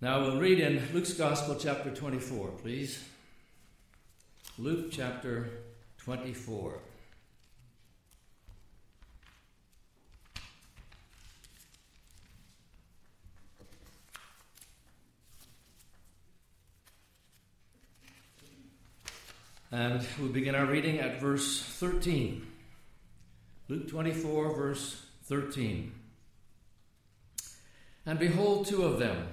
Now we'll read in Luke's Gospel, chapter 24, please. Luke chapter 24. And we'll begin our reading at verse 13. Luke 24, verse 13. And behold, two of them,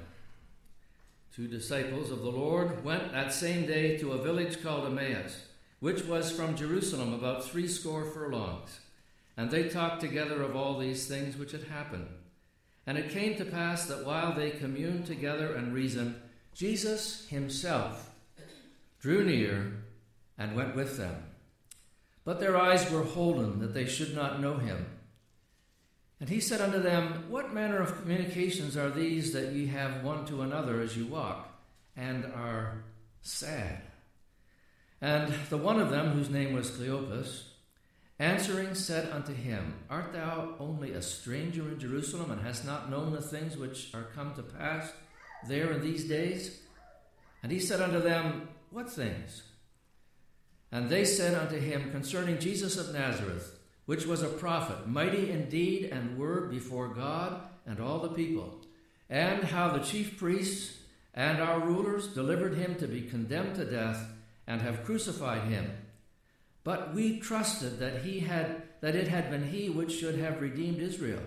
two disciples of the Lord, went that same day to a village called Emmaus, which was from Jerusalem about 80 furlongs. And they talked together of all these things which had happened. And it came to pass that while they communed together and reasoned, Jesus himself drew near and went with them. But their eyes were holden, that they should not know him. And he said unto them, What manner of communications are these that ye have one to another as you walk, and are sad? And the one of them, whose name was Cleopas, answering said unto him, Art thou only a stranger in Jerusalem, and hast not known the things which are come to pass there in these days? And he said unto them, What things? And they said unto him, Concerning Jesus of Nazareth, which was a prophet, mighty in deed and word before God and all the people, and how the chief priests and our rulers delivered him to be condemned to death, and have crucified him. But we trusted that it had been he which should have redeemed Israel,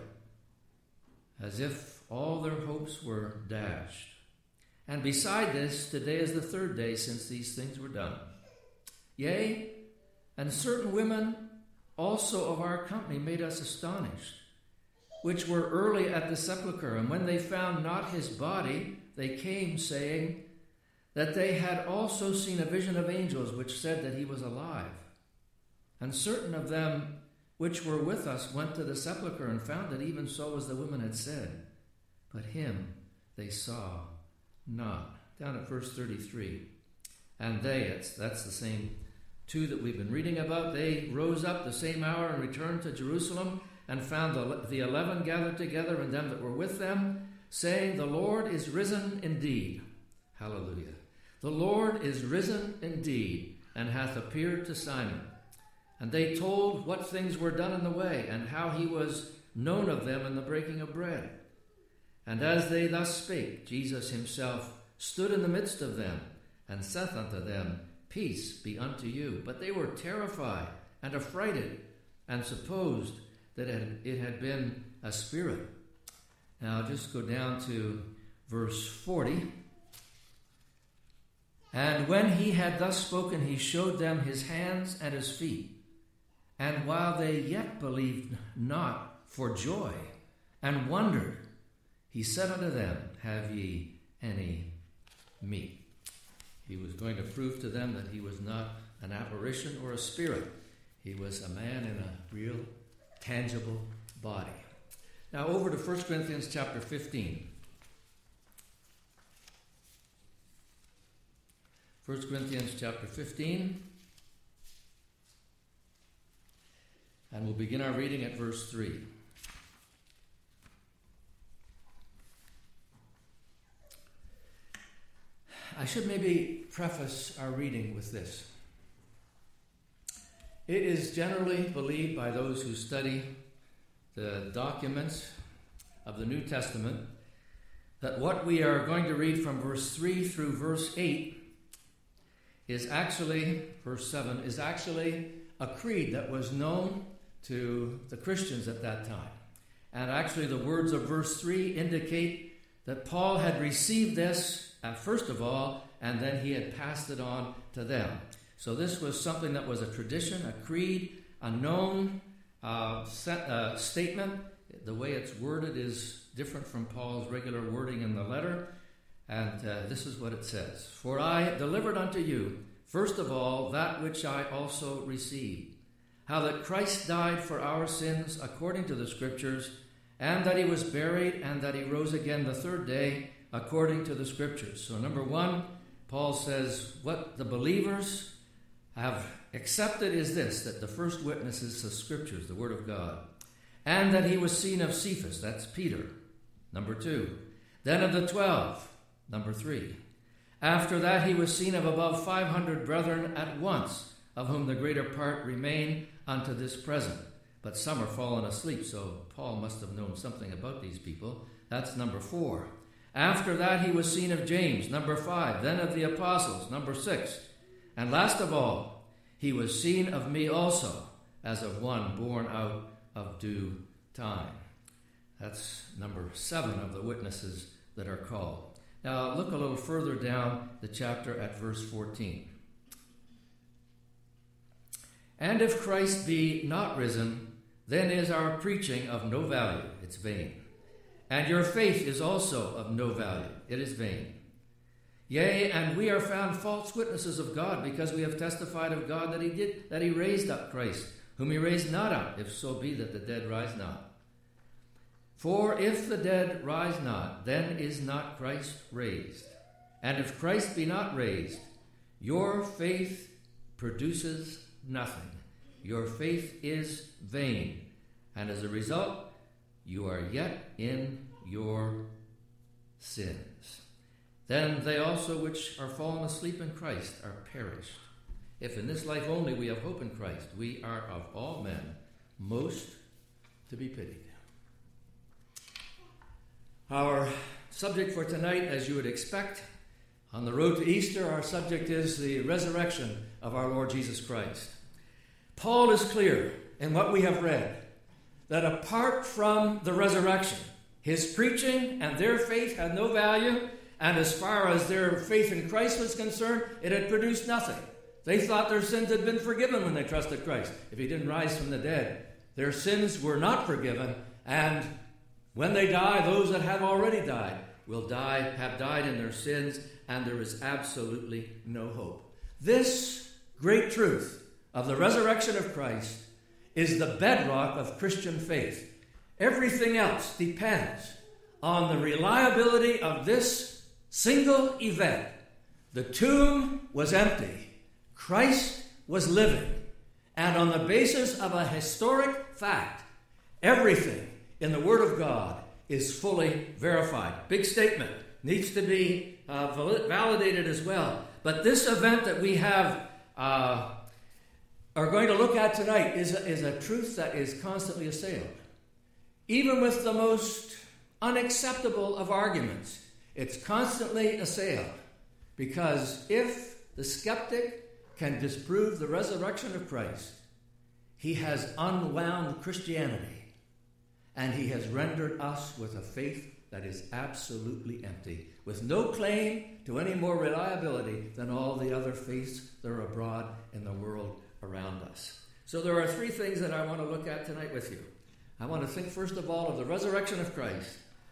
as if all their hopes were dashed. And beside this, today is the 3rd day since these things were done. Yea, and certain women also of our company made us astonished, which were early at the sepulchre, and when they found not his body, they came, saying that they had also seen a vision of angels, which said that he was alive. And certain of them which were with us went to the sepulchre, and found it even so as the women had said, but him they saw not. Down at verse 33. And that's the same two that we've been reading about. They rose up the same hour and returned to Jerusalem, and found the 11 gathered together, and them that were with them, saying, The Lord is risen indeed. Hallelujah. The Lord is risen indeed, and hath appeared to Simon. And they told what things were done in the way, and how he was known of them in the breaking of bread. And as they thus spake, Jesus himself stood in the midst of them, and saith unto them, Peace be unto you. But they were terrified and affrighted, and supposed that it had been a spirit. Now just go down to verse 40. And when he had thus spoken, he showed them his hands and his feet. And while they yet believed not for joy, and wondered, he said unto them, Have ye any meat? He was going to prove to them that he was not an apparition or a spirit. He was a man in a real, tangible body. Now over to 1 Corinthians chapter 15. 1 Corinthians chapter 15. And we'll begin our reading at verse 3. I should maybe preface our reading with this. It is generally believed by those who study the documents of the New Testament that what we are going to read from verse 3 through verse 8 is actually, verse 7, is actually a creed that was known to the Christians at that time. And actually the words of verse 3 indicate that Paul had received this first of all, and then he had passed it on to them. So this was something that was a tradition, a creed, a known statement. The way it's worded is different from Paul's regular wording in the letter. And this is what it says. For I delivered unto you, first of all, that which I also received, how that Christ died for our sins according to the Scriptures, and that he was buried, and that he rose again the 3rd day according to the Scriptures. So number 1, Paul says what the believers have accepted is this, that the first witness is the Scriptures, the Word of God, and that he was seen of Cephas, that's Peter. Number 2, then of the 12, Number 3. After that he was seen of above 500 brethren at once, of whom the greater part remain unto this present. But some are fallen asleep, so Paul must have known something about these people. That's number 4. After that he was seen of James, number 5. Then of the apostles, number 6. And last of all, he was seen of me also, as of one born out of due time. That's number 7 of the witnesses that are called. Now look a little further down the chapter at verse 14. And if Christ be not risen, then is our preaching of no value, it's vain. And your faith is also of no value, it is vain. Yea, and we are found false witnesses of God, because we have testified of God that he raised up Christ, whom he raised not up, if so be that the dead rise not. For if the dead rise not, then is not Christ raised. And if Christ be not raised, your faith produces nothing. Your faith is vain. And as a result, you are yet in your sins. Then they also which are fallen asleep in Christ are perished. If in this life only we have hope in Christ, we are of all men most to be pitied. Our subject for tonight, as you would expect, on the road to Easter, our subject is the resurrection of our Lord Jesus Christ. Paul is clear in what we have read, that apart from the resurrection, his preaching and their faith had no value, and as far as their faith in Christ was concerned, it had produced nothing. They thought their sins had been forgiven when they trusted Christ. If he didn't rise from the dead, their sins were not forgiven, and when they die, those that have already died have died in their sins, and there is absolutely no hope. This great truth of the resurrection of Christ is the bedrock of Christian faith. Everything else depends on the reliability of this single event. The tomb was empty. Christ was living. And on the basis of a historic fact, everything in the Word of God is fully verified. Big statement. Needs to be validated as well. But this event that we have are going to look at tonight is a truth that is constantly assailed. Even with the most unacceptable of arguments, it's constantly assailed. Because if the skeptic can disprove the resurrection of Christ, he has unwound Christianity. And he has rendered us with a faith that is absolutely empty, with no claim to any more reliability than all the other faiths that are abroad in the world around us. So there are 3 things that I want to look at tonight with you. I want to think first of all of the resurrection of Christ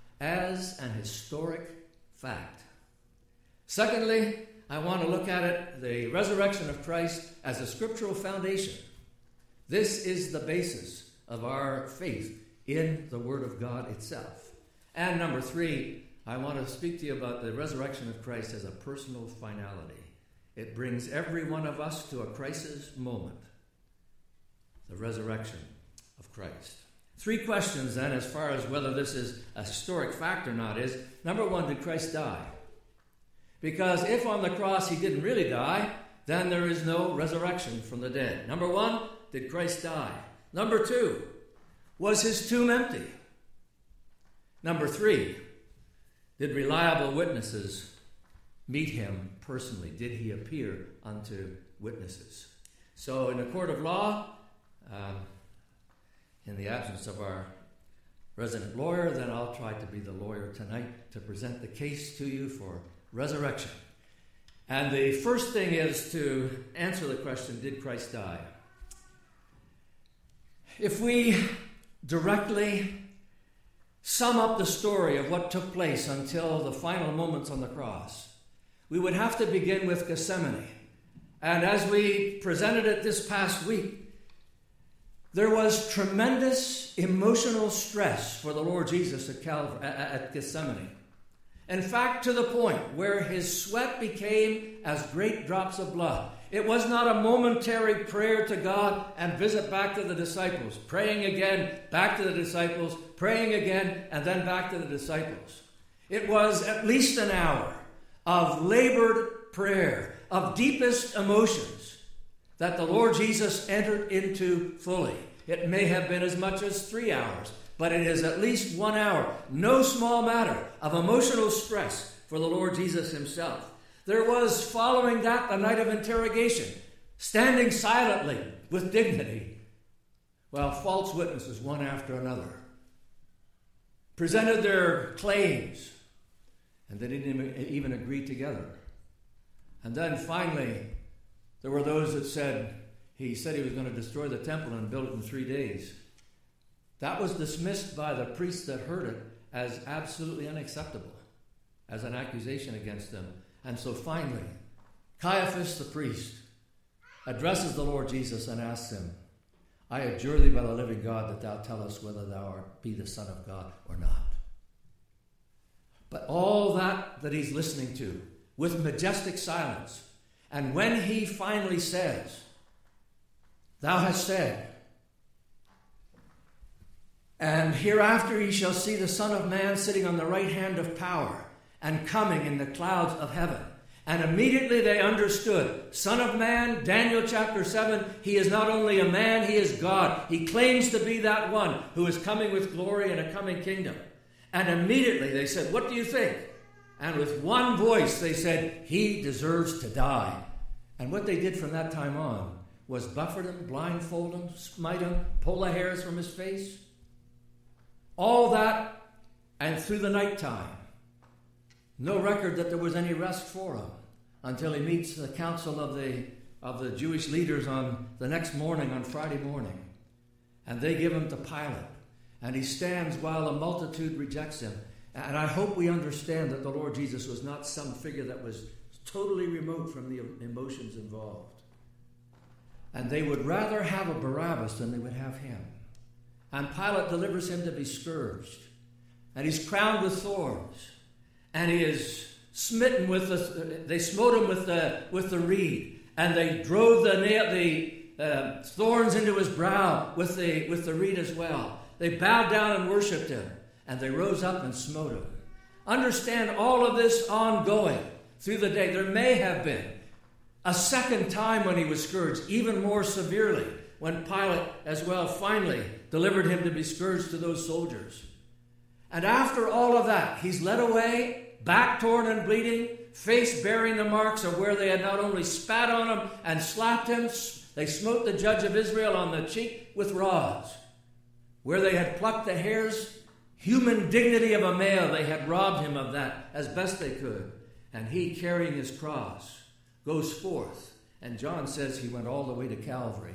as an historic fact. Secondly, I want to look at it, the resurrection of Christ, as a scriptural foundation. This is the basis of our faith in the Word of God itself. And number 3, I want to speak to you about the resurrection of Christ as a personal finality. It brings every one of us to a crisis moment. The resurrection of Christ. 3 questions then, as far as whether this is a historic fact or not, is, number 1, did Christ die? Because if on the cross he didn't really die, then there is no resurrection from the dead. Number 1, did Christ die? Number 2, was his tomb empty? Number 3, did reliable witnesses meet him personally? Did he appear unto witnesses? So in a court of law, in the absence of our resident lawyer, then I'll try to be the lawyer tonight to present the case to you for resurrection. And the first thing is to answer the question, did Christ die? If we directly sum up the story of what took place until the final moments on the cross, we would have to begin with Gethsemane. And as we presented it this past week, there was tremendous emotional stress for the Lord Jesus at Gethsemane. In fact, to the point where his sweat became as great drops of blood. It was not a momentary prayer to God and visit back to the disciples, praying again, back to the disciples, praying again, and then back to the disciples. It was at least an hour of labored prayer, of deepest emotions that the Lord Jesus entered into fully. It may have been as much as 3 hours, but it is at least 1 hour. No small matter of emotional stress for the Lord Jesus himself. There was, following that, a night of interrogation, standing silently with dignity, while false witnesses, one after another, presented their claims, and they didn't even agree together. And then finally, there were those that said, he said he was going to destroy the temple and build it in 3 days. That was dismissed by the priests that heard it as absolutely unacceptable, as an accusation against them. And so finally, Caiaphas the priest addresses the Lord Jesus and asks him, I adjure thee by the living God that thou tell us whether thou art be the Son of God or not. But all that he's listening to with majestic silence, and when he finally says, thou hast said, and hereafter ye shall see the Son of Man sitting on the right hand of power and coming in the clouds of heaven. And immediately they understood, Son of Man, Daniel chapter 7, he is not only a man, he is God. He claims to be that one who is coming with glory and a coming kingdom. And immediately they said, what do you think? And with one voice they said, he deserves to die. And what they did from that time on was buffet him, blindfold him, smite him, pull the hairs from his face. All that, and through the nighttime. No record that there was any rest for him until he meets the council of the Jewish leaders on the next morning, on Friday morning. And they give him to Pilate. And he stands while a multitude rejects him. And I hope we understand that the Lord Jesus was not some figure that was totally remote from the emotions involved. And they would rather have a Barabbas than they would have him. And Pilate delivers him to be scourged. And he's crowned with thorns. And he is smitten with they smote him with the reed. And they drove the thorns into his brow with the reed as well. They bowed down and worshipped him. And they rose up and smote him. Understand all of this ongoing through the day. There may have been a second time when he was scourged, even more severely, when Pilate as well finally delivered him to be scourged to those soldiers. And after all of that, he's led away, back torn and bleeding, face bearing the marks of where they had not only spat on him and slapped him, they smote the judge of Israel on the cheek with rods. Where they had plucked the hairs, human dignity of a male, they had robbed him of that as best they could. And he, carrying his cross, goes forth. And John says he went all the way to Calvary.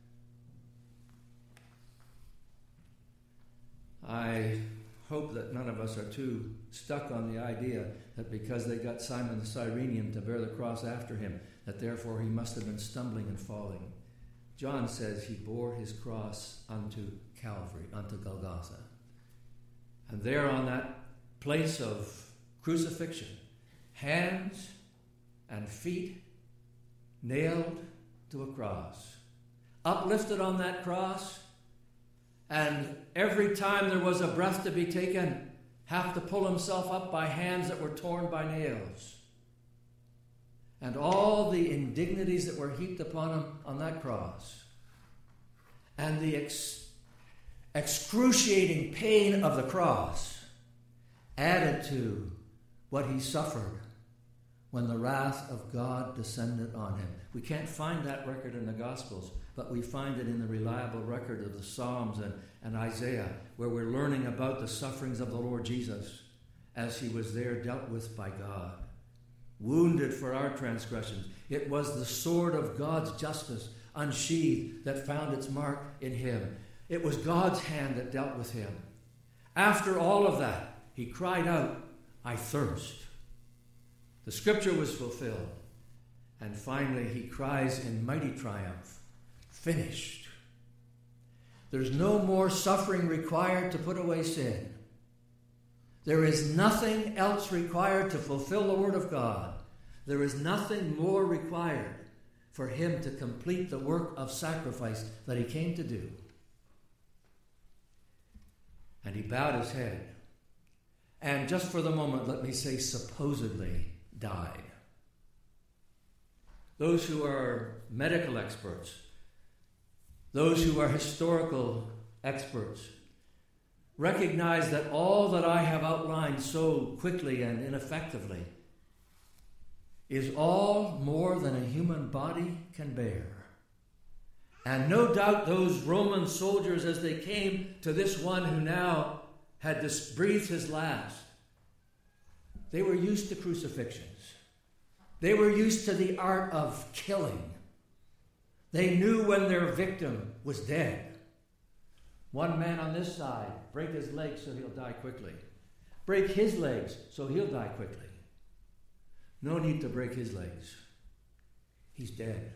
I hope that none of us are too stuck on the idea that because they got Simon the Cyrenian to bear the cross after him, that therefore he must have been stumbling and falling. John says he bore his cross unto Calvary, unto Golgotha. And there on that place of crucifixion, hands and feet nailed to a cross, uplifted on that cross, and every time there was a breath to be taken, have to pull himself up by hands that were torn by nails. And all the indignities that were heaped upon him on that cross. And the excruciating pain of the cross added to what he suffered when the wrath of God descended on him. We can't find that record in the Gospels, but we find it in the reliable record of the Psalms and Isaiah, where we're learning about the sufferings of the Lord Jesus as he was there dealt with by God. Wounded for our transgressions. It was the sword of God's justice unsheathed that found its mark in him. It was God's hand that dealt with him. After all of that, he cried out, I thirst. The scripture was fulfilled. And finally, he cries in mighty triumph, finished. There's no more suffering required to put away sin. There is nothing else required to fulfill the word of God. There is nothing more required for him to complete the work of sacrifice that he came to do. And he bowed his head. and just for the moment, let me say supposedly died. Those who are medical experts, those who are historical experts, recognize that all that I have outlined so quickly and ineffectively is all more than a human body can bear. And no doubt those Roman soldiers, as they came to this one who now had breathed his last, they were used to crucifixions. They were used to the art of killing. They knew when their victim was dead. One man on this side, break his legs so he'll die quickly. Break his legs so he'll die quickly. No need to break his legs. He's dead.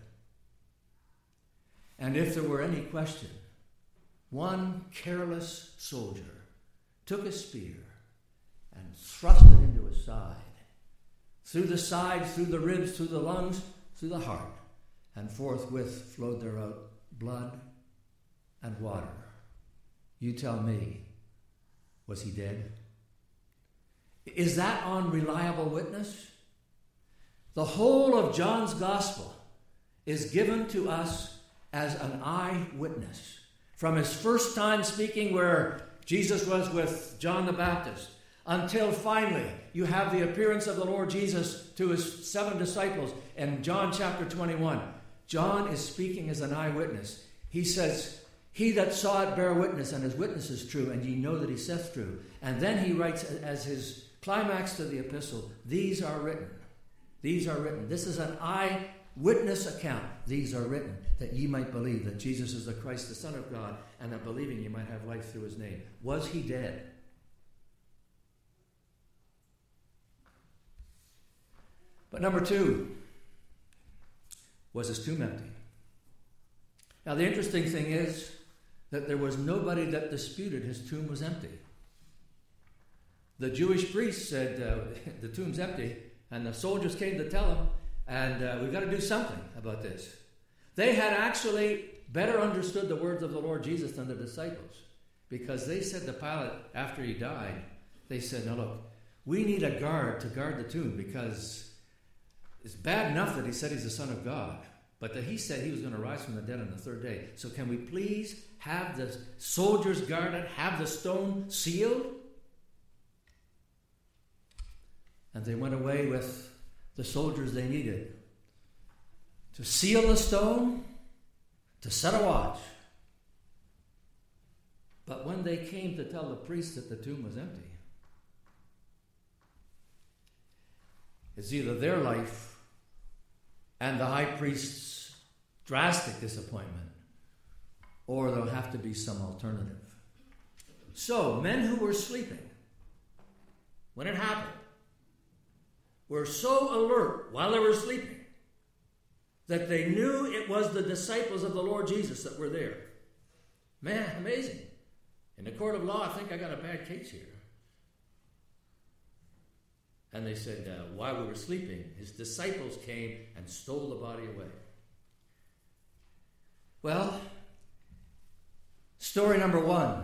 And if there were any question, one careless soldier took a spear and thrust it into his side. Through the side, through the ribs, through the lungs, through the heart. And forthwith flowed there out blood and water. You tell me, was he dead? Is that unreliable witness? The whole of John's gospel is given to us as an eyewitness. From his first time speaking where Jesus was with John the Baptist, until finally you have the appearance of the Lord Jesus to his 7 disciples in John chapter 21. John is speaking as an eyewitness. He says, he that saw it bear witness, and his witness is true, and ye know that he saith true. And then he writes as his climax to the epistle, these are written. These are written. This is an eyewitness account. These are written, that ye might believe that Jesus is the Christ, the Son of God, and that believing ye might have life through his name. Was he dead? But number 2, was his tomb empty? Now the interesting thing is that there was nobody that disputed his tomb was empty. The Jewish priests said, the tomb's empty, and the soldiers came to tell him, and we've got to do something about this. They had actually better understood the words of the Lord Jesus than the disciples, because they said to Pilate after he died, they said, now look, we need a guard to guard the tomb, because it's bad enough that he said he's the Son of God, but that he said he was going to rise from the dead on the 3rd day. So can we please have the soldiers guarded, have the stone sealed? And they went away with the soldiers they needed to seal the stone, to set a watch. But when they came to tell the priest that the tomb was empty, it's either their life and the high priest's drastic disappointment, or there'll have to be some alternative. So, men who were sleeping when it happened were so alert while they were sleeping that they knew it was the disciples of the Lord Jesus that were there. Man, amazing. In the court of law, I think I got a bad case here. And they said, while we were sleeping, his disciples came and stole the body away. Well, story number 1,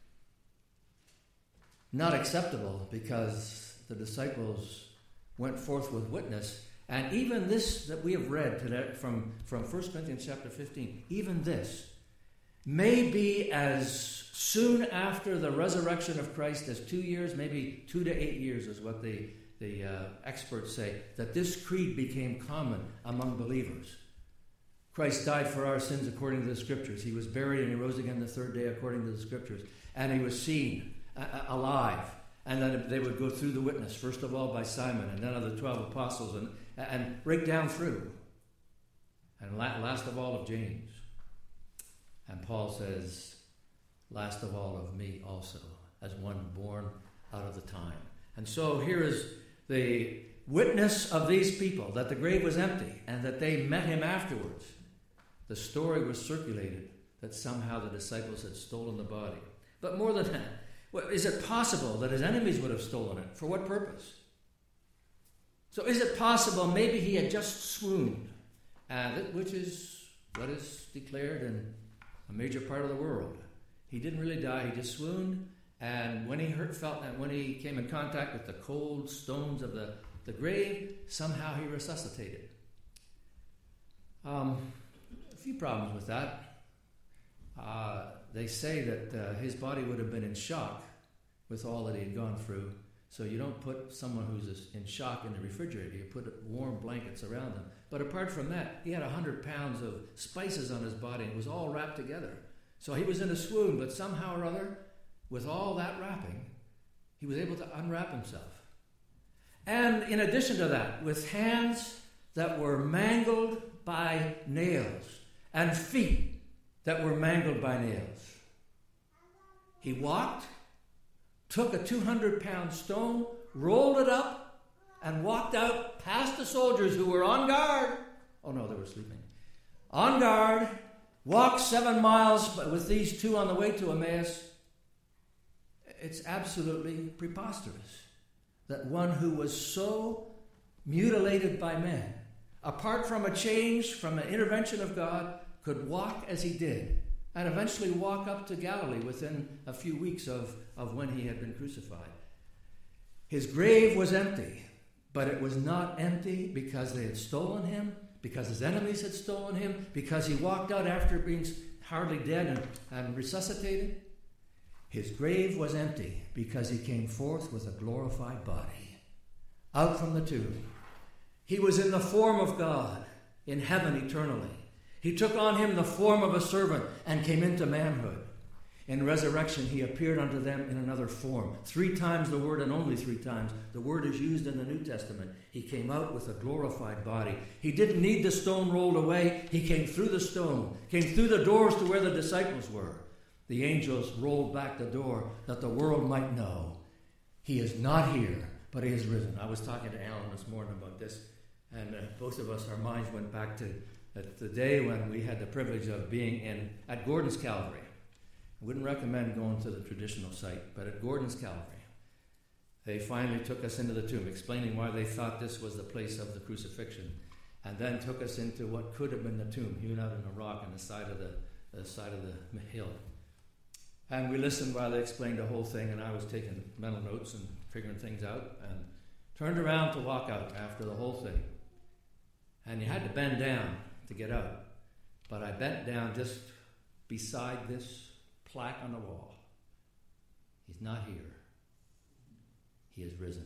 not acceptable, because the disciples went forth with witness. And even this that we have read today from 1 Corinthians chapter 15, even this may be as soon after the resurrection of Christ as 2 years, maybe 2 to 8 years is what the experts say, that this creed became common among believers. Christ died for our sins according to the Scriptures. He was buried and he rose again the 3rd day according to the Scriptures. And he was seen alive. And then they would go through the witness, first of all by Simon, and then of the 12 apostles, and break down through. And last of all of James. And Paul says, last of all of me also, as one born out of the time. And so here is the witness of these people, that the grave was empty, and that they met him afterwards. The story was circulated that somehow the disciples had stolen the body. But more than that, is it possible that his enemies would have stolen it? For what purpose? So is it possible maybe he had just swooned, which is what is declared in a major part of the world. He didn't really die, he just swooned, And when he felt that, when he came in contact with the cold stones of the grave, somehow he resuscitated. A few problems with that. They say that his body would have been in shock with all that he had gone through. So you don't put someone who's in shock in the refrigerator. You put warm blankets around them. But apart from that, he had 100 pounds of spices on his body. And it was all wrapped together. So he was in a swoon, but somehow or other, with all that wrapping, he was able to unwrap himself. And in addition to that, with hands that were mangled by nails and feet that were mangled by nails, he walked, took a 200-pound stone, rolled it up, and walked out past the soldiers who were on guard. Oh no, they were sleeping. On guard, walked 7 miles with these two on the way to Emmaus. It's absolutely preposterous that one who was so mutilated by men, apart from a change, from an intervention of God, could walk as he did, and eventually walk up to Galilee within a few weeks of when he had been crucified. His grave was empty, but it was not empty because they had stolen him, because his enemies had stolen him, because he walked out after being hardly dead and resuscitated. His grave was empty because he came forth with a glorified body, out from the tomb. He was in the form of God, in heaven eternally. He took on him the form of a servant and came into manhood. In resurrection, he appeared unto them in another form. 3 times the word, and only 3 times, the word is used in the New Testament. He came out with a glorified body. He didn't need the stone rolled away. He came through the stone, came through the doors to where the disciples were. The angels rolled back the door that the world might know he is not here, but he is risen. I was talking to Alan this morning about this, and both of us, our minds went back to the day when we had the privilege of being at Gordon's Calvary. I wouldn't recommend going to the traditional site, but at Gordon's Calvary, they finally took us into the tomb, explaining why they thought this was the place of the crucifixion, and then took us into what could have been the tomb, hewn out in the rock on the side of the hill. And we listened while they explained the whole thing, and I was taking mental notes and figuring things out, and turned around to walk out after the whole thing. And you had to bend down to get out. But I bent down just beside this plaque on the wall. He's not here. He is risen.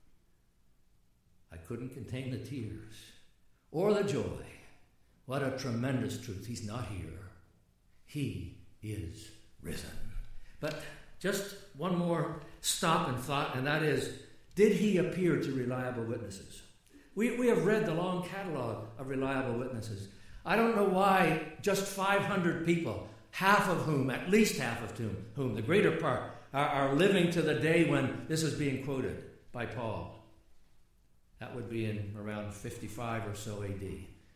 I couldn't contain the tears or the joy. What a tremendous truth. He's not here. He is risen. But just one more stop and thought, and that is, did he appear to reliable witnesses? We have read the long catalog of reliable witnesses. I don't know why just 500 people, at least half of whom, the greater part, are living to the day when this is being quoted by Paul. That would be in around 55 or so AD.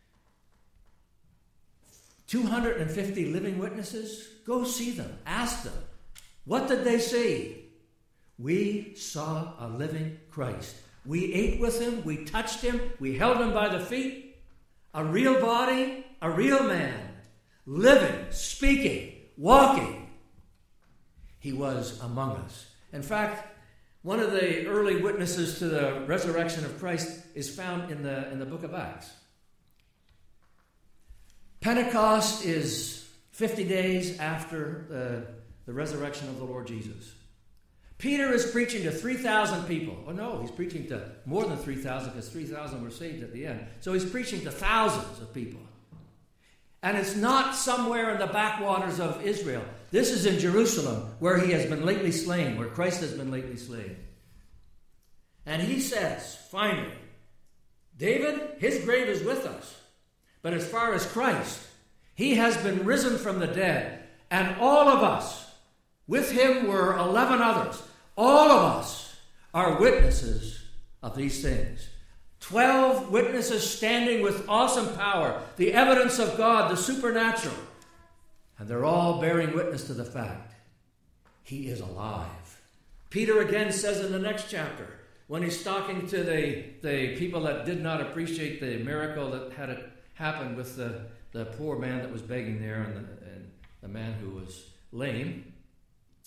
250 living witnesses? Go see them. Ask them. What did they see? We saw a living Christ. We ate with him. We touched him. We held him by the feet. A real body, a real man, living, speaking, walking. He was among us. In fact, one of the early witnesses to the resurrection of Christ is found in the book of Acts. Pentecost is 50 days after the resurrection of the Lord Jesus. Peter is preaching to 3,000 people. Oh no, he's preaching to more than 3,000 because 3,000 were saved at the end. So he's preaching to thousands of people. And it's not somewhere in the backwaters of Israel. This is in Jerusalem, where he has been lately slain, where Christ has been lately slain. And he says, finally, David, his grave is with us. But as far as Christ, he has been risen from the dead. And all of us, with him were 11 others. All of us are witnesses of these things. 12 witnesses standing with awesome power, the evidence of God, the supernatural. And they're all bearing witness to the fact he is alive. Peter again says in the next chapter, when he's talking to the people that did not appreciate the miracle that had happened with the poor man that was begging there and the man who was lame,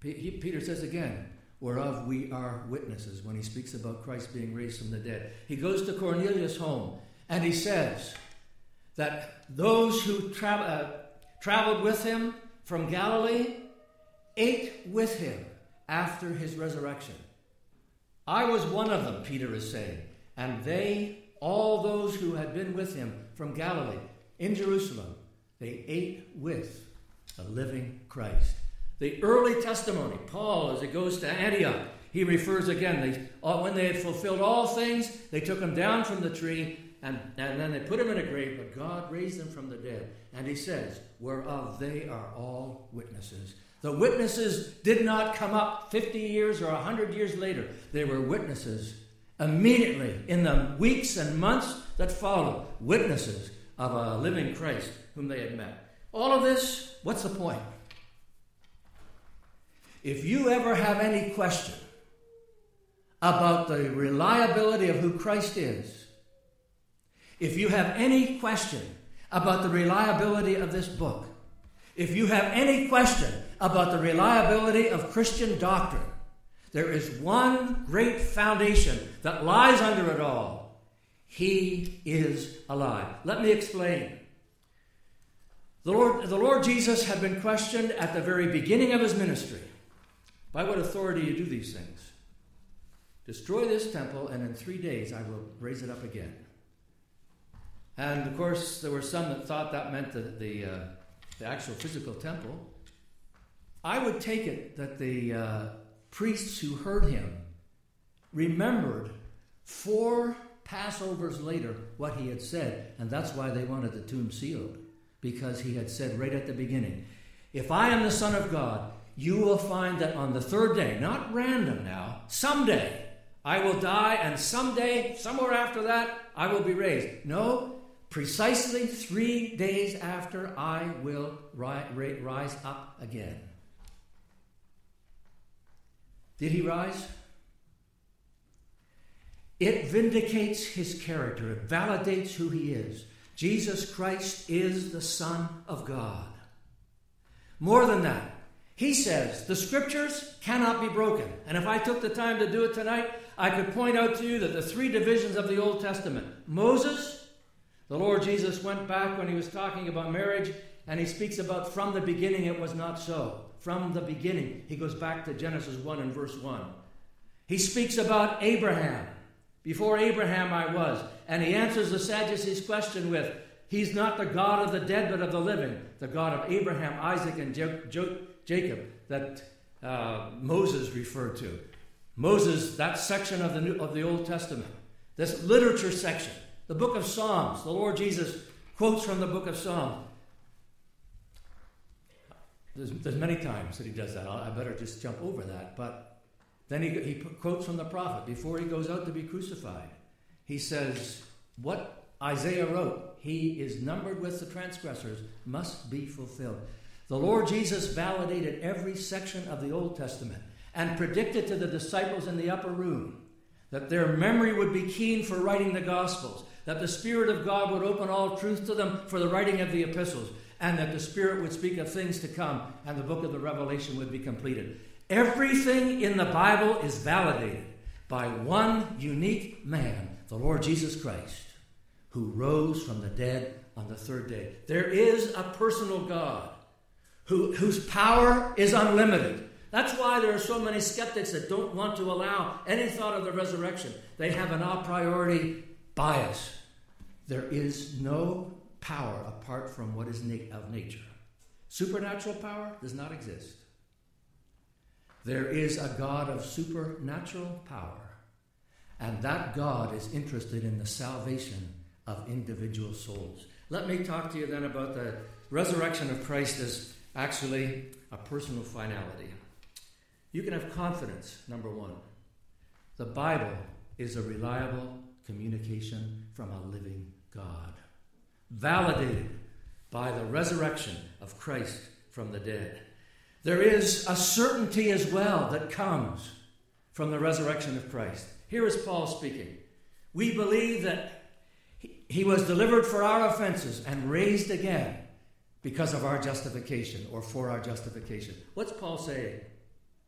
Peter says again, whereof we are witnesses, when he speaks about Christ being raised from the dead. He goes to Cornelius' home, and he says that those who traveled with him from Galilee ate with him after his resurrection. I was one of them, Peter is saying, and all those who had been with him from Galilee in Jerusalem, they ate with a living Christ. The early testimony, Paul, as he goes to Antioch, he refers again, when they had fulfilled all things, they took him down from the tree, and then they put him in a grave, but God raised him from the dead. And he says, whereof they are all witnesses. The witnesses did not come up 50 years or 100 years later. They were witnesses immediately in the weeks and months that followed. Witnesses of a living Christ whom they had met. All of this, what's the point? If you ever have any question about the reliability of who Christ is, if you have any question about the reliability of this book, if you have any question about the reliability of Christian doctrine, there is one great foundation that lies under it all. He is alive. Let me explain. The Lord Jesus had been questioned at the very beginning of his ministry. By what authority do you do these things? Destroy this temple, and in 3 days I will raise it up again. And of course, there were some that thought that meant the actual physical temple. I would take it that the priests who heard him remembered 4 Passovers later what he had said, and that's why they wanted the tomb sealed, because he had said right at the beginning, if I am the Son of God, you will find that on the 3rd day, not random now, someday I will die, and someday, somewhere after that, I will be raised. No, precisely 3 days after I will rise up again. Did he rise? It vindicates his character. It validates who he is. Jesus Christ is the Son of God. More than that, he says the Scriptures cannot be broken. And if I took the time to do it tonight, I could point out to you that the 3 divisions of the Old Testament, Moses, the Lord Jesus went back when he was talking about marriage, and he speaks about from the beginning it was not so. From the beginning. He goes back to Genesis 1 and verse 1. He speaks about Abraham. Before Abraham I was. And he answers the Sadducees' question with, he's not the God of the dead but of the living. The God of Abraham, Isaac, and Jacob that Moses referred to. Moses, that section of the Old Testament. This literature section. The book of Psalms. The Lord Jesus quotes from the book of Psalms. There's many times that he does that. I better just jump over that. But then he quotes from the prophet before he goes out to be crucified. He says, what Isaiah wrote, he is numbered with the transgressors, must be fulfilled. The Lord Jesus validated every section of the Old Testament and predicted to the disciples in the upper room that their memory would be keen for writing the Gospels, that the Spirit of God would open all truth to them for the writing of the epistles, and that the Spirit would speak of things to come, and the book of the Revelation would be completed. Everything in the Bible is validated by one unique man, the Lord Jesus Christ, who rose from the dead on the 3rd day. There is a personal God whose power is unlimited. That's why there are so many skeptics that don't want to allow any thought of the resurrection. They have an a priori bias. There is no power apart from what is of nature. Supernatural power does not exist. There is a God of supernatural power, and that God is interested in the salvation of individual souls. Let me talk to you then about the resurrection of Christ as actually a personal finality. You can have confidence, number 1. The Bible is a reliable communication from a living God, validated by the resurrection of Christ from the dead. There is a certainty as well that comes from the resurrection of Christ. Here is Paul speaking. We believe that he was delivered for our offenses and raised again because of our justification, or for our justification. What's Paul saying?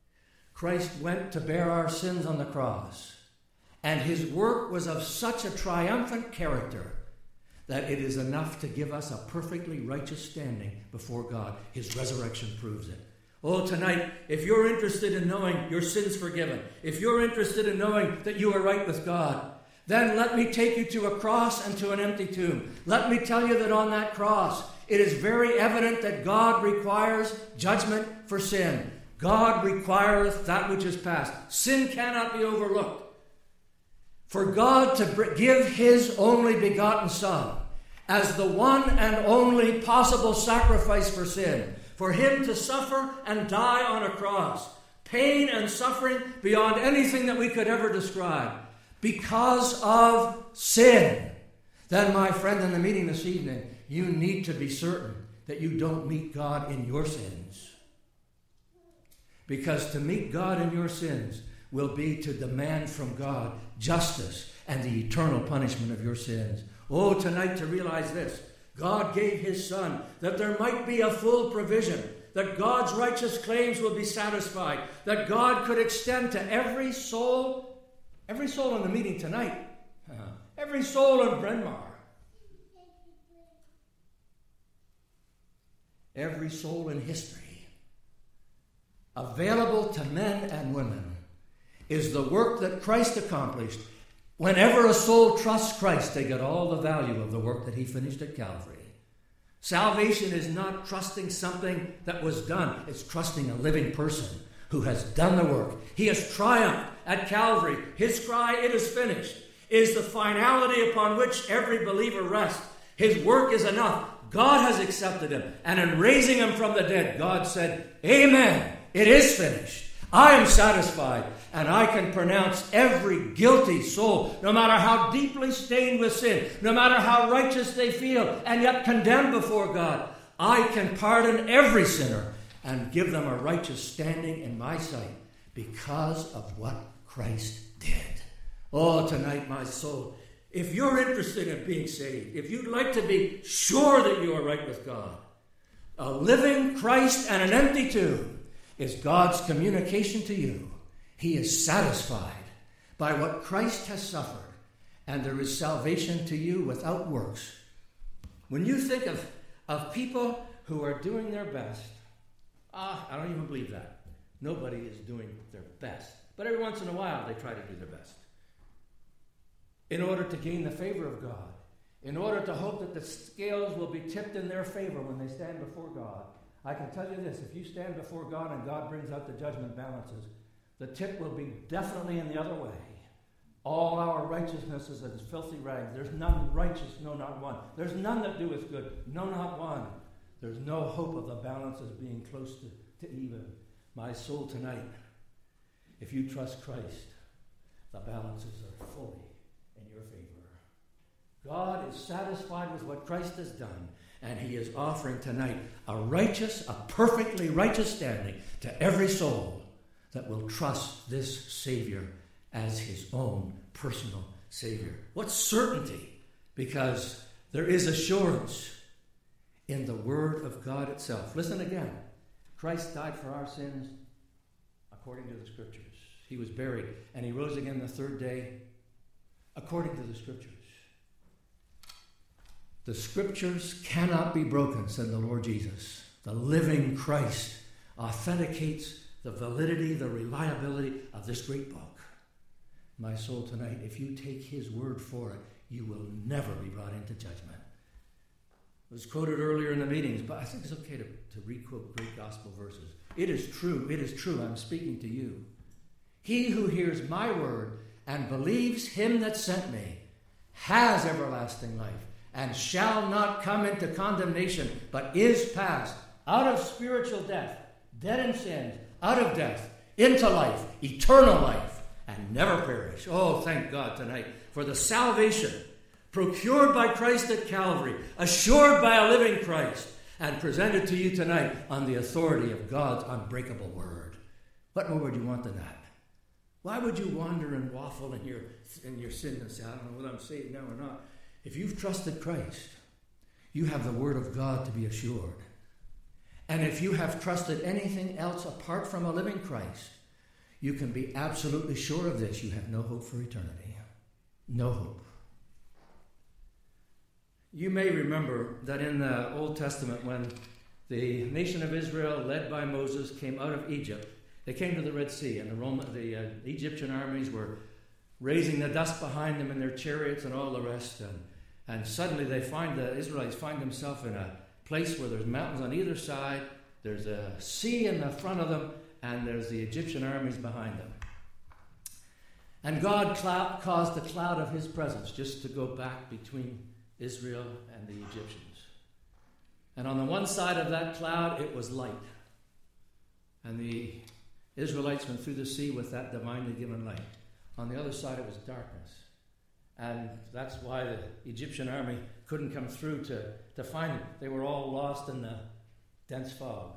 Christ went to bear our sins on the cross, and his work was of such a triumphant character that it is enough to give us a perfectly righteous standing before God. His resurrection proves it. Oh, tonight, if you're interested in knowing your sins forgiven, if you're interested in knowing that you are right with God, then let me take you to a cross and to an empty tomb. Let me tell you that on that cross, it is very evident that God requires judgment for sin. God requireth that which is past. Sin cannot be overlooked. For God to give his only begotten Son as the one and only possible sacrifice for sin, for him to suffer and die on a cross, pain and suffering beyond anything that we could ever describe, because of sin, then, my friend, in the meeting this evening, you need to be certain that you don't meet God in your sins. Because to meet God in your sins will be to demand from God justice and the eternal punishment of your sins. Oh, tonight to realize this: God gave his Son that there might be a full provision, that God's righteous claims will be satisfied, that God could extend to every soul in the meeting tonight, every soul in Bryn Mawr, every soul in history, available to men and women, is the work that Christ accomplished. Whenever a soul trusts Christ, they get all the value of the work that he finished at Calvary. Salvation is not trusting something that was done. It's trusting a living person who has done the work. He has triumphed at Calvary. His cry, "It is finished," is the finality upon which every believer rests. His work is enough. God has accepted him. And in raising him from the dead, God said, "Amen. It is finished. I am satisfied, and I can pronounce every guilty soul, no matter how deeply stained with sin, no matter how righteous they feel, and yet condemned before God. I can pardon every sinner and give them a righteous standing in my sight because of what Christ did." Oh, tonight, my soul, if you're interested in being saved, if you'd like to be sure that you are right with God, a living Christ and an empty tomb is God's communication to you. He is satisfied by what Christ has suffered, and there is salvation to you without works. When you think of people who are doing their best, I don't even believe that. Nobody is doing their best. But every once in a while, they try to do their best in order to gain the favor of God, in order to hope that the scales will be tipped in their favor when they stand before God. I can tell you this: if you stand before God and God brings out the judgment balances, the tip will be definitely in the other way. All our righteousness is as filthy rags. There's none righteous, no, not one. There's none that doeth good, no, not one. There's no hope of the balances being close to even. My soul, tonight, if you trust Christ, the balances are fully in your favor. God is satisfied with what Christ has done, and he is offering tonight a perfectly righteous standing to every soul that will trust this Savior as his own personal Savior. What certainty! Because there is assurance in the Word of God itself. Listen again. Christ died for our sins according to the Scriptures. He was buried, and he rose again the third day according to the Scriptures. The Scriptures cannot be broken, said the Lord Jesus. The living Christ authenticates the validity, the reliability of this great book. My soul, tonight, if you take his word for it, you will never be brought into judgment. It was quoted earlier in the meetings, but I think it's okay to re-quote great gospel verses. It is true, I'm speaking to you. He who hears my word and believes him that sent me has everlasting life, and shall not come into condemnation, but is passed out of spiritual death, dead in sins, out of death, into life, eternal life, and never perish. Oh, thank God tonight for the salvation procured by Christ at Calvary, assured by a living Christ, and presented to you tonight on the authority of God's unbreakable word. What more would you want than that? Why would you wander and waffle in your sin and say, I don't know whether I'm saved now or not? If you've trusted Christ, you have the word of God to be assured. And if you have trusted anything else apart from a living Christ, you can be absolutely sure of this. You have no hope for eternity. No hope. You may remember that in the Old Testament, when the nation of Israel, led by Moses, came out of Egypt, they came to the Red Sea, and the Egyptian armies were raising the dust behind them in their chariots and all the rest. And suddenly the Israelites find themselves in a place where there's mountains on either side, there's a sea in the front of them, and there's the Egyptian armies behind them. And God caused the cloud of his presence just to go back between Israel and the Egyptians. And on the one side of that cloud, it was light. And the Israelites went through the sea with that divinely given light. On the other side, it was darkness. And that's why the Egyptian army couldn't come through to find them. They were all lost in the dense fog.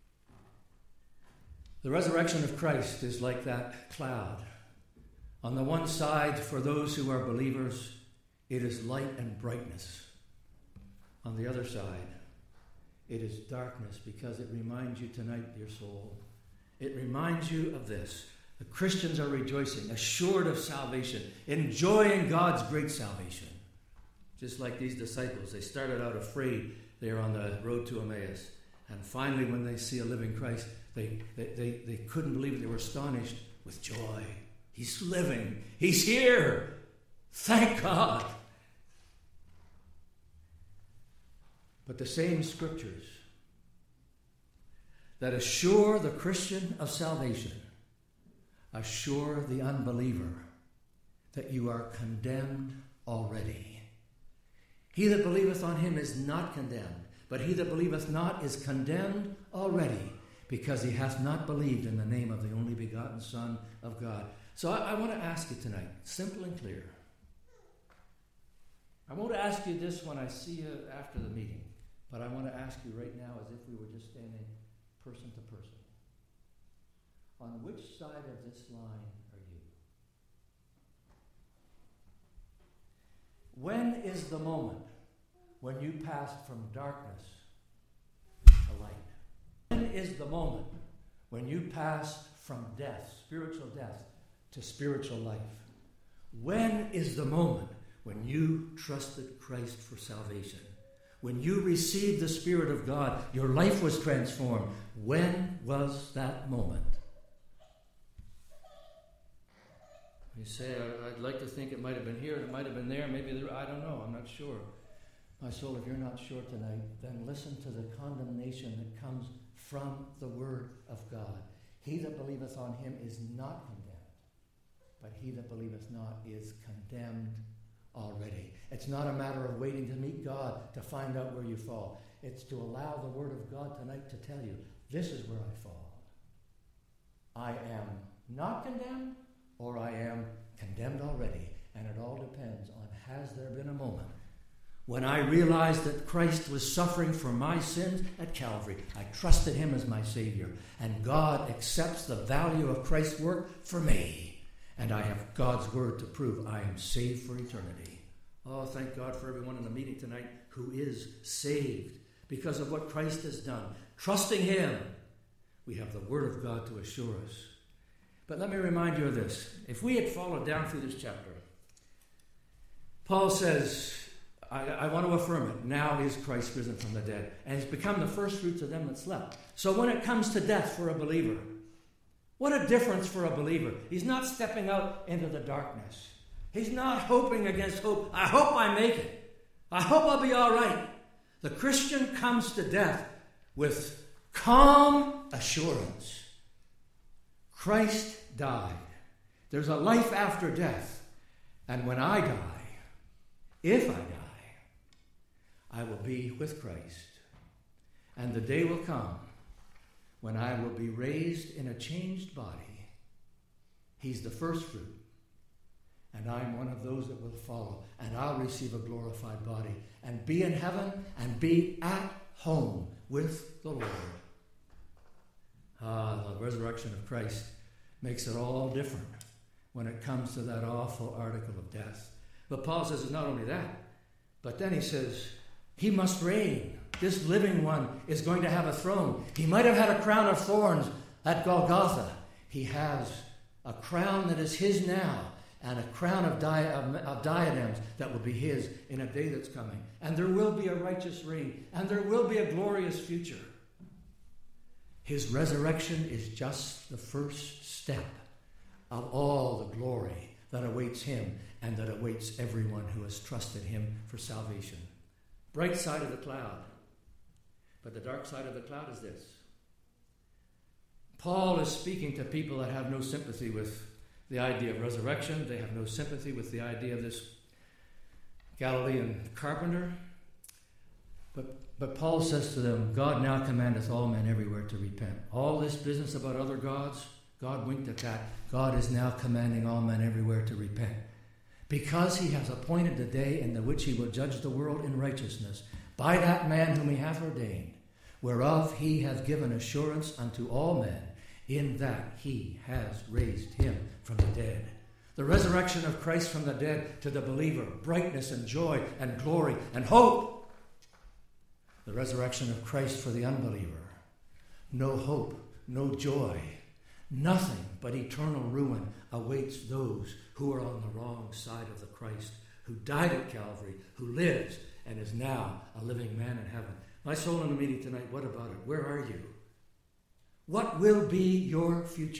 The resurrection of Christ is like that cloud. On the one side, for those who are believers, it is light and brightness. On the other side, it is darkness, because it reminds you tonight, dear soul, it reminds you of this. The Christians are rejoicing, assured of salvation, enjoying God's great salvation. Just like these disciples, they started out afraid. They are on the road to Emmaus. And finally, when they see a living Christ, they couldn't believe it. They were astonished with joy. He's living. He's here. Thank God. But the same scriptures that assure the Christian of salvation assure the unbeliever that you are condemned already. He that believeth on him is not condemned, but he that believeth not is condemned already, because he hath not believed in the name of the only begotten Son of God. So I want to ask you tonight, simple and clear. I won't ask you this when I see you after the meeting, but I want to ask you right now as if we were just standing person to person. On which side of this line are you? When is the moment when you pass from darkness to light? When is the moment when you pass from death, spiritual death, to spiritual life? When is the moment when you trusted Christ for salvation? When you received the Spirit of God, your life was transformed. When was that moment? You say, I'd like to think it might have been here, it might have been there, maybe there, I don't know, I'm not sure. My soul, if you're not sure tonight, then listen to the condemnation that comes from the Word of God. He that believeth on him is not condemned, but he that believeth not is condemned already. It's not a matter of waiting to meet God to find out where you fall. It's to allow the Word of God tonight to tell you, this is where I fall. I am not condemned, or I am condemned already. And it all depends on, has there been a moment when I realized that Christ was suffering for my sins at Calvary? I trusted him as my Savior, and God accepts the value of Christ's work for me. And I have God's word to prove I am saved for eternity. Oh, thank God for everyone in the meeting tonight who is saved because of what Christ has done. Trusting him, we have the word of God to assure us. But let me remind you of this. If we had followed down through this chapter, Paul says, I want to affirm it. Now is Christ risen from the dead, and he's become the first fruits of them that slept. So when it comes to death for a believer, what a difference for a believer. He's not stepping out into the darkness. He's not hoping against hope. I hope I make it. I hope I'll be all right. The Christian comes to death with calm assurance. Christ died. There's a life after death. And when I die, if I die, I will be with Christ. And the day will come when I will be raised in a changed body. He's the first fruit. And I'm one of those that will follow. And I'll receive a glorified body and be in heaven and be at home with the Lord. The resurrection of Christ makes it all different when it comes to that awful article of death. But Paul says it's not only that, but then he says, he must reign. This living one is going to have a throne. He might have had a crown of thorns at Golgotha. He has a crown that is his now, and a crown of diadems that will be his in a day that's coming. And there will be a righteous reign, and there will be a glorious future. His resurrection is just the first step of all the glory that awaits him and that awaits everyone who has trusted him for salvation. Bright side of the cloud. But the dark side of the cloud is this. Paul is speaking to people that have no sympathy with the idea of resurrection. They have no sympathy with the idea of this Galilean carpenter. But Paul says to them, God now commandeth all men everywhere to repent. All this business about other gods, God winked at that. God is now commanding all men everywhere to repent. Because he has appointed the day in the which he will judge the world in righteousness, by that man whom he hath ordained, whereof he hath given assurance unto all men, in that he has raised him from the dead. The resurrection of Christ from the dead to the believer, brightness and joy and glory and hope. The resurrection of Christ for the unbeliever, no hope, no joy, nothing but eternal ruin awaits those who are on the wrong side of the Christ, who died at Calvary, who lives and is now a living man in heaven. My soul in the meeting tonight, what about it? Where are you? What will be your future?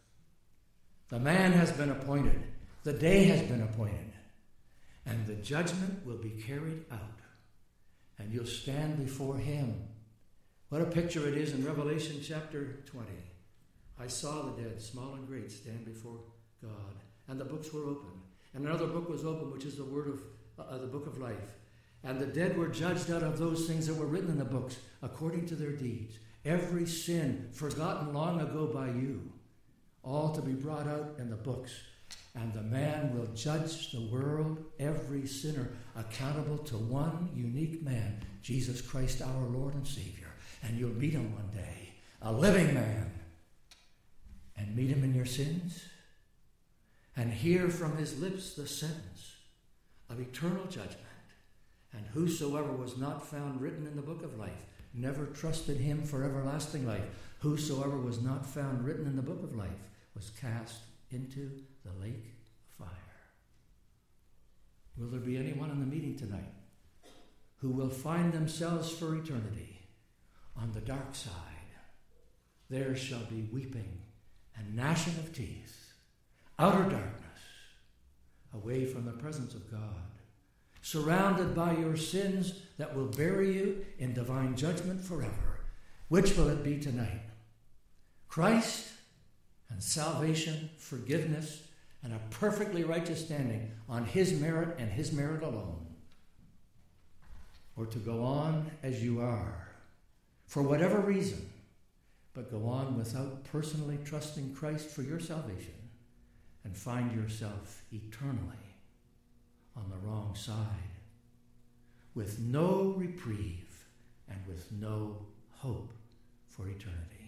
The man has been appointed. The day has been appointed. And the judgment will be carried out. And you'll stand before him. What a picture it is in Revelation chapter 20. I saw the dead, small and great, stand before God. And the books were opened. And another book was opened, which is the word of the book of life. And the dead were judged out of those things that were written in the books, according to their deeds. Every sin forgotten long ago by you, all to be brought out in the books. And the man will judge the world, every sinner, accountable to one unique man, Jesus Christ, our Lord and Savior. And you'll meet him one day, a living man, and meet him in your sins, and hear from his lips the sentence of eternal judgment. And whosoever was not found written in the book of life, never trusted him for everlasting life. Whosoever was not found written in the book of life was cast into the lake of fire. Will there be anyone in the meeting tonight who will find themselves for eternity on the dark side? There shall be weeping and gnashing of teeth, outer darkness, away from the presence of God, surrounded by your sins that will bury you in divine judgment forever. Which will it be tonight? Christ and salvation, forgiveness, and a perfectly righteous standing on his merit and his merit alone. Or to go on as you are, for whatever reason, but go on without personally trusting Christ for your salvation and find yourself eternally on the wrong side, with no reprieve and with no hope for eternity.